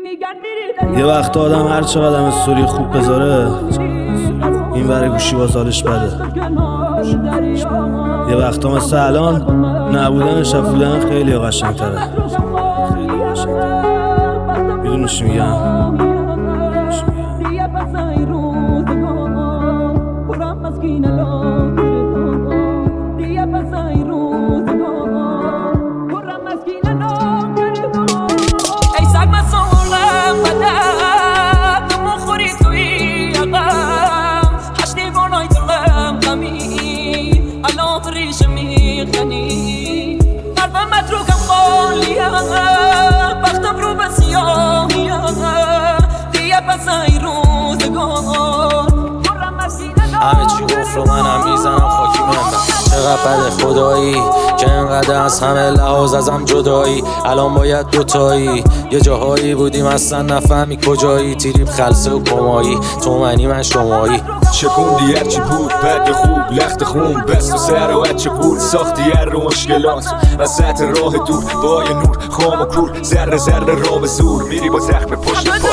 یه وقت آدم هر چقدر استوری خوب بذاره این ور گوشی باز حالش بده. یه وقتا مثل الان نبودنش از بودن خیلی قشنگ‌تره. میدونی چی میگم؟ همه چی گفت رو منم میزنم خاکی موندم. چقدر بده خدایی که انقدر از همه لحاظ ازم جدایی. الان باید دوتایی یه جاهایی بودیم اصلا نفهمی کجایی. تیریب خلصه و کمایی تو منی من شمایی. شکوندی هرچی بود بد خوب لخت خون بست و سر و هرچه بود ساختی هر رو مشکلات وسط راه دور با یه نور خام و کور ذره ذره را به زور میری با زخم پشت پا.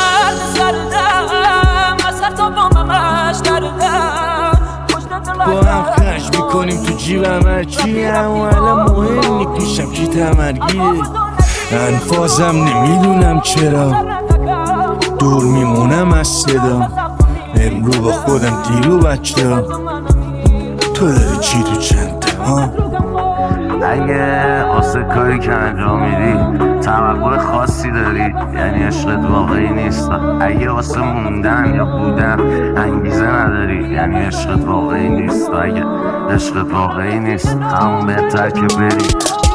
با هم خش میکنیم تو جیبم هرچی اما الان مهم نی پیشم کی تمرگیه. انفازم نمیدونم چرا دور میمونم از صدا. امرو با خودم دیرو بچه تو داری چی تو چنده ها؟ اگه واسه کاری که انجام میدی توقع خاصی داری یعنی عشقت واقعی نیست. اگه واسه موندن یا بودن انگیزه نداری یعنی عشقت واقعی نیست. اگه عشقت واقعی نیست همون بهتر که بری.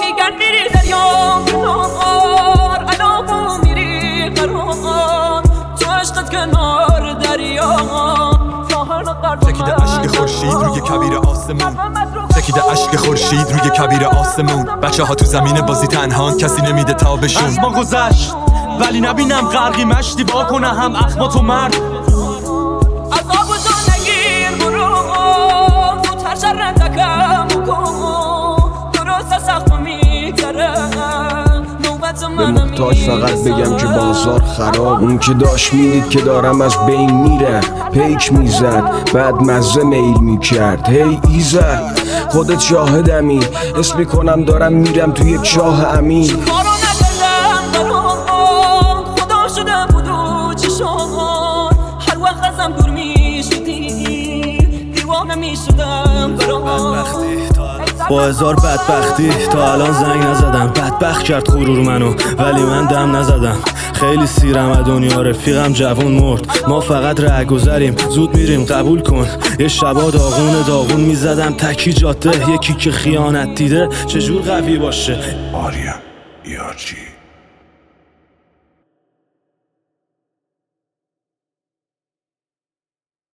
چکیده اشک خورشید روی کبیر آسمون. چکیده اشک خورشید روی کبیر آسمون. بچه ها تو زمین بازی تنهان کسی نمیده تابشون. از ما گذشت ولی نبینم غرقی مشتی با کنه هم اخمات و مرد. از آب و جا نگیر برو زودتر شر نتکم کن درست سخت میگذره. به محتاج فقط بگم که بازار خراب. اون که داشت میدید که دارم از بین میره پیک میزد بعد مزه میل میکرد. هی ایزد خودت شاهدمی اسم میکنم دارم میرم تو یک چاه عمیق. کارو نکردم خدا شده بود رو چشمان. هر وقت ازم دور میشدی دیوانه میشدم با هزار بدبختی تا الان زنگ نزدم. بدبخت کرد غرور منو ولی من دم نزدم. خیلی سیرم از دنیا رفیقم جوون مرد. ما فقط رهگذریم زود میریم قبول کن. یه شبا داغون میزدم تکی جاده. یکی که خیانت دیده چجور قوی باشه. آریا یارچی